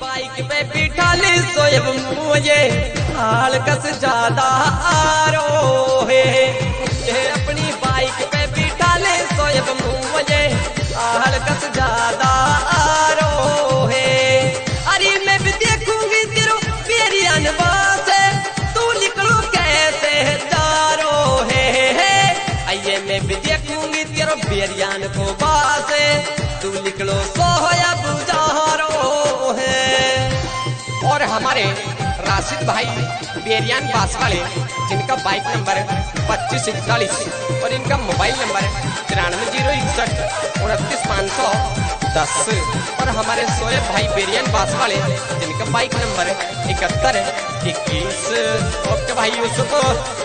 Bike पे बिठा ले सोएब मुझे हाल कस ज्यादा आरो है। अपनी बाइक पे बिठा ले सोएब मुझे हाल कस ज्यादा आरो है। अरे मैं भी देखूंगी तेरो मेरी अनबास तू निकलो कैसे जारो है। आइए मैं भी देखूंगी तेरो बेरियान को बास तू निकलो सोया बुझारो है। और हमारे राशिद भाई बेरियान पास वाले जिनका बाइक नंबर 2541 और इनका मोबाइल नंबर 9301693510 और हमारे सोएब भाई बेरियान पास वाले जिनका बाइक नंबर 7121। ओके भाई यूसुफ।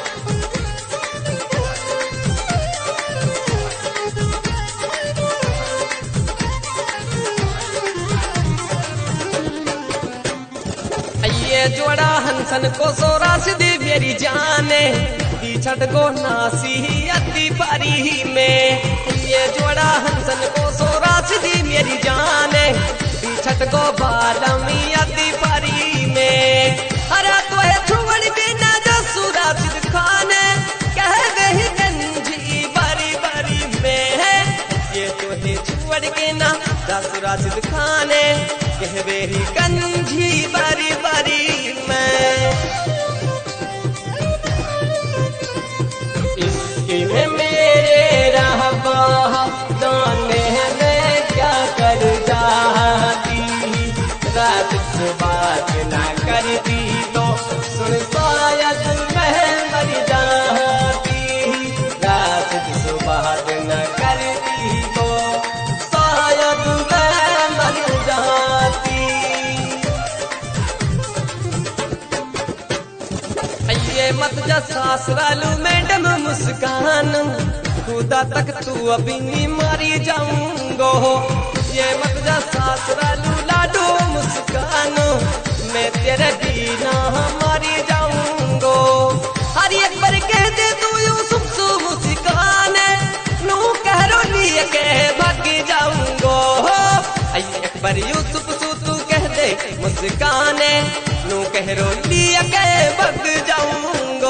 ये जोड़ा हंसन को सो राशिदी मेरी जाने छठ को नासी अति पारी में। ये जोड़ा हंसन को सो राशिदी मेरी जाने छठ को बालमी अति पारी में। अरे तो है छुवड़ बिना जसू राशिद खान कह गई गंजी बारी बारी में। ये तो है छुवड़ के ना जसू राशिद खान कह बेरी गंजी बारी बारी में। इसके मेरे रहबा जाने में क्या कर जाती रात से बात ना करती तो सुन शायद मैं मर जाती। रात से बात न करती तो शायद मैं मर जाती। ये मत जा सासरालू मैडम मुस्कान खुदा तक तू अभी नहीं मारी जाऊंगो। ये मत जा सासरालू लाडो मुस्कान मैं तेरे बिना मारी जाऊंगो। हर एक बार कह दे तू यूसुफ सु मुस्कान नू कह लिए के भाग जाऊंगो। एक बार यूसुफ सु तू कह दे मुस्कान नू कह लिए के भाग जाऊंगो।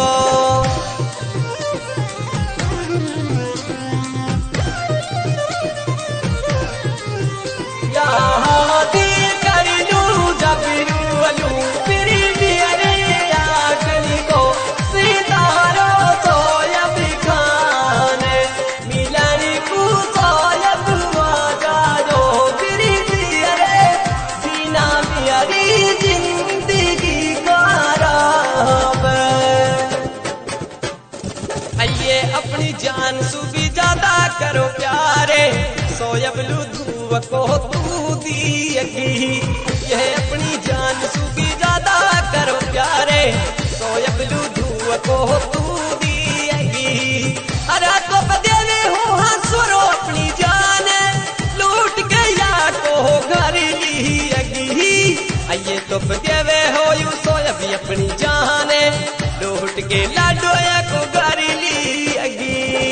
अपनी जान सुबी ज्यादा करो प्यारे सोयबलू धुव को तू दिएगी। यह अपनी जान सुबी ज्यादा करो प्यारे सोयबलू धुव को तू दिएगी। अरे तो बदेवे हो हंसरो अपनी जान लूट के या को घर लिएगी। आइए तो बदेवे हो यू सोयबी अपनी जान लूट के लाडोया को घर लिएगी।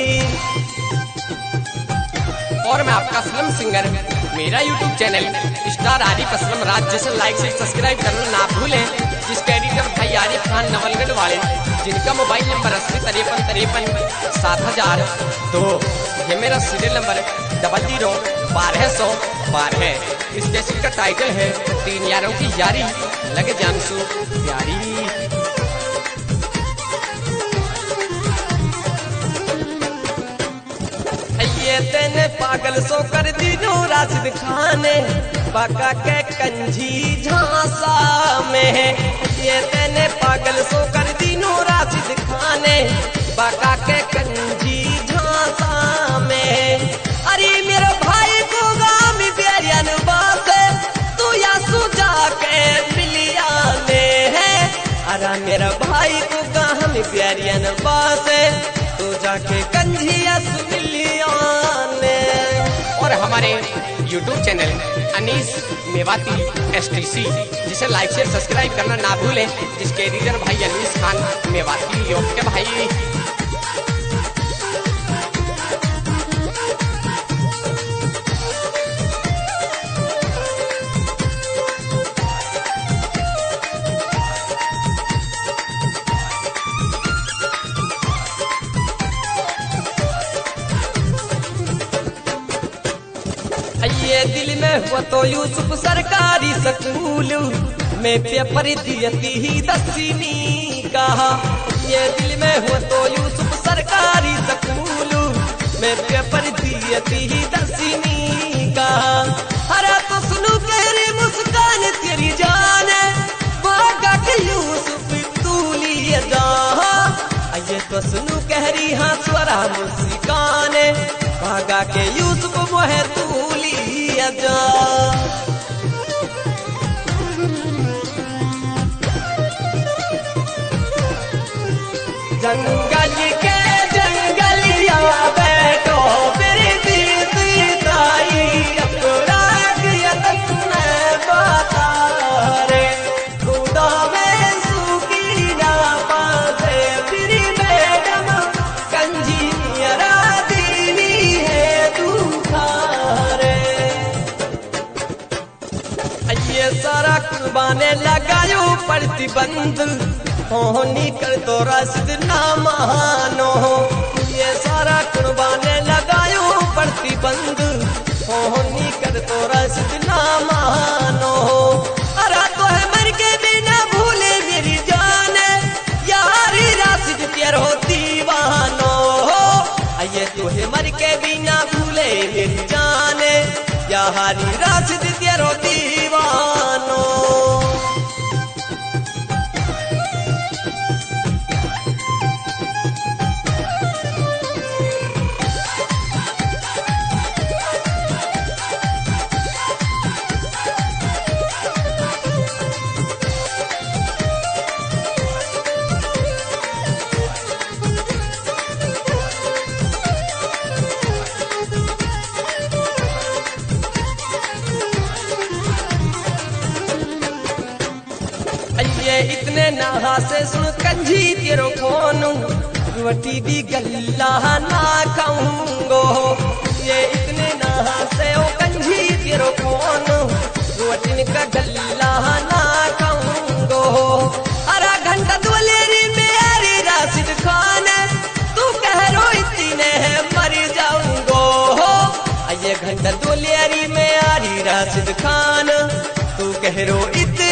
और मैं आपका असलम सिंगर मेरा YouTube channel star Arif Aslam Raj जैसे लाइक से सब्सक्राइब करना ना भूलें। जिसके एडिटर भाई आरिफ खान नवलगढ़ वाले जिनका मोबाइल नंबर 8053537000 तो ये मेरा सीरियल नंबर 001212 इस कैसेट का टाइटल है 3 यारों की यारी लगे जानसू प्यारी। ये तेने पागल सो कर दीनू राशिद खाने बाका के कंजी झांसा में। ये तेने पागल सो कर दीनू राशिद खाने बाका के कंजी झांसा में। अरे मेरे भाई को गामी बेरियन बात तू या सुजा के मिलियाने है। अरे मेरा भाई को गामी बेरियन बात तू जाके कंजिया सुमिलियाने। और हमारे YouTube channel Anis Mewati STC जिसे लाइक शेयर सब्सक्राइब करना ना भूलें। जिसके एडिटर भाई अनीस खान मेवाती। ओके भाई। में हुआ तो यूसुफ सरकारी स्कूल में पेपर दियती ही 10वीं का। ये दिल में हुआ तो यूसुफ सरकारी स्कूल में पेपर दियती ही 10वीं का। हरा तो सुनू तेरी मुस्कान तेरी जान भागा के यूसुफ तूली जा। ये तो सुनू कहरी हाँ स्वरा मुस्कान भागा के यूसुफ मोहे तूली जा। जंगल के जंगलिया बैठो फिर दीदी ताई अपराध यतन बता रे खुदा में सूखी ना पासे फिर मैडम कंजीरा दीनी है दुखारे। ये सारा कुर्बाने लगायो प्रतिबंध होनी कर तो रसद ना मानो। ये सारा कुर्बाने लगायो प्रतिबंध होनी कर तो रसद ना मानो। अरे तो है मर के बिना भूले मेरी जान यारी राशिद प्यार हो दीवानो। ये तो है मर के बिना भूले मेरी जान यारी राशिद प्यार हो दीवानो। ये इतने नहा से सुन कंजी तेरो फोन रोटी भी गल्ला ना खाऊंगो। ये इतने नहा से ओ कंजी तेरो फोन रोटी का गल्ला ना खाऊंगो। अरा घंटा दुलेरी मेरी राशिद खान तू कह रो इतने मर जाऊंगो। ये घंटा दुलेरी मेरी राशिद खान तू कह रो इतने